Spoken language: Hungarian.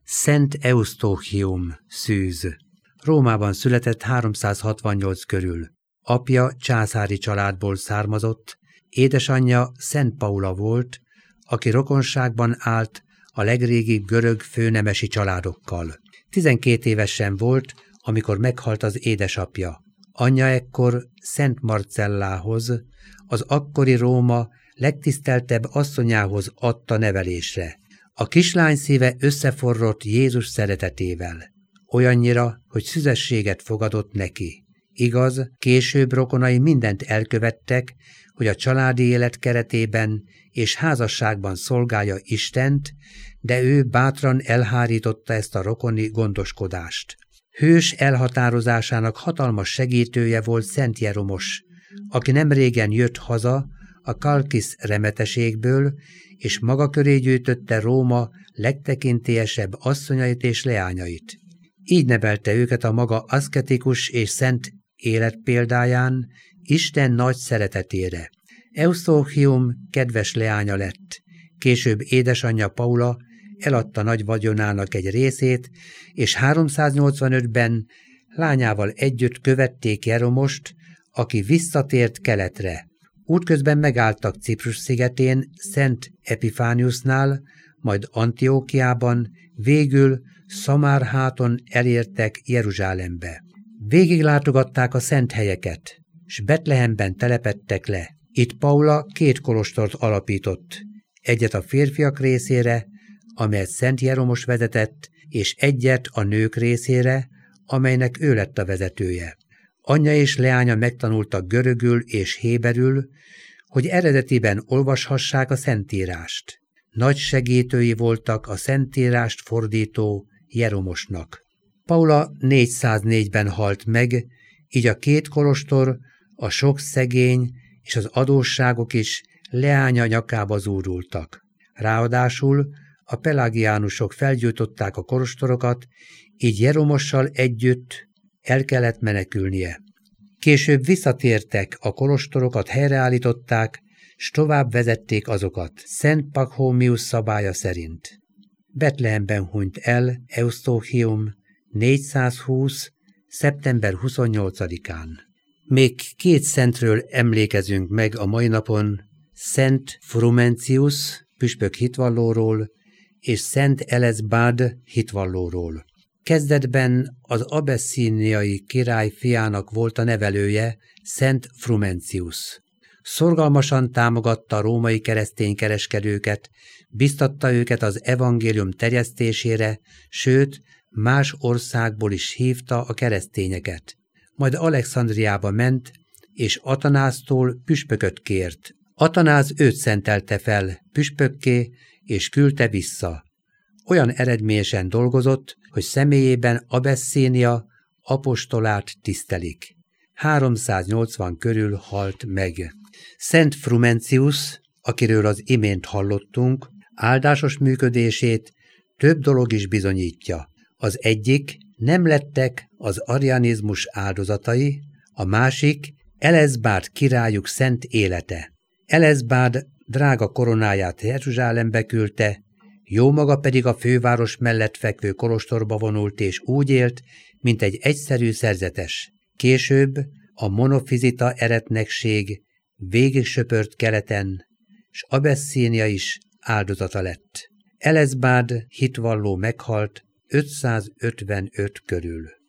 Szent Eusztóchium szűz. Rómában született 368 körül. Apja császári családból származott, édesanyja Szent Paula volt, aki rokonságban állt a legrégibb görög főnemesi családokkal. 12 évesen volt, amikor meghalt az édesapja. Anyja ekkor Szent Marcellához, az akkori Róma legtiszteltebb asszonyához adta nevelésre. A kislány szíve összeforrott Jézus szeretetével, olyannyira, hogy szüzességet fogadott neki. Igaz, később rokonai mindent elkövettek, hogy a családi élet keretében és házasságban szolgálja Istent, de ő bátran elhárította ezt a rokoni gondoskodást. Hős elhatározásának hatalmas segítője volt Szent Jeromos, aki nemrégen jött haza a Kalkisz remeteségből, és maga köré gyűjtötte Róma legtekintélyesebb asszonyait és leányait. Így nevelte őket a maga aszketikus és szent élet példáján, Isten nagy szeretetére. Eusztóchium kedves leánya lett. Később édesanyja Paula eladta nagy vagyonának egy részét, és 385-ben lányával együtt követték Jeromost, aki visszatért keletre. Útközben megálltak Ciprus szigetén, Szent Epifániusnál, majd Antiókiában, végül Szamárháton elértek Jeruzsálembe. Végiglátogatták a szent helyeket, s Betlehemben telepedtek le. Itt Paula 2 kolostort alapított, egyet a férfiak részére, amelyet Szent Jeromos vezetett, és egyet a nők részére, amelynek ő lett a vezetője. Anyja és leánya megtanultak görögül és héberül, hogy eredetiben olvashassák a Szentírást. Nagy segítői voltak a Szentírást fordító Jeromosnak. Paula 404-ben halt meg, így a 2 kolostor, a sok szegény és az adósságok is leánya nyakába zúdultak. Ráadásul a pelagiánusok felgyújtották a kolostorokat, így Jeromossal együtt el kellett menekülnie. Később visszatértek, a kolostorokat helyreállították, s tovább vezették azokat, Szent Pachomius szabálya szerint. Betlehemben hunyt el Eusztóchium 420. szeptember 28-án. Még 2 szentről emlékezünk meg a mai napon, Szent Frumencius püspök hitvallóról és Szent Elezbád hitvallóról. Kezdetben az abeszíniai király fiának volt a nevelője, Szent Frumencius. Szorgalmasan támogatta a római keresztény kereskedőket, biztatta őket az evangélium terjesztésére, sőt, más országból is hívta a keresztényeket. Majd Alexandriába ment, és Atanásztól püspököt kért. Atanáz őt szentelte fel püspökké, és küldte vissza. Olyan eredményesen dolgozott, hogy személyében Abeszínia apostolát tisztelik. 380 körül halt meg. Szent Frumencius, akiről az imént hallottunk, áldásos működését több dolog is bizonyítja. Az egyik, nem lettek az arianizmus áldozatai, a másik Elezbád királyuk szent élete. Elezbád drága koronáját Jeruzsálembe küldte, jómaga pedig a főváros mellett fekvő kolostorba vonult és úgy élt, mint egy egyszerű szerzetes. Később a monofizita eretnekség végig söpört keleten, s Abeszínia is áldozata lett. Elezbád hitvalló meghalt 555 körül.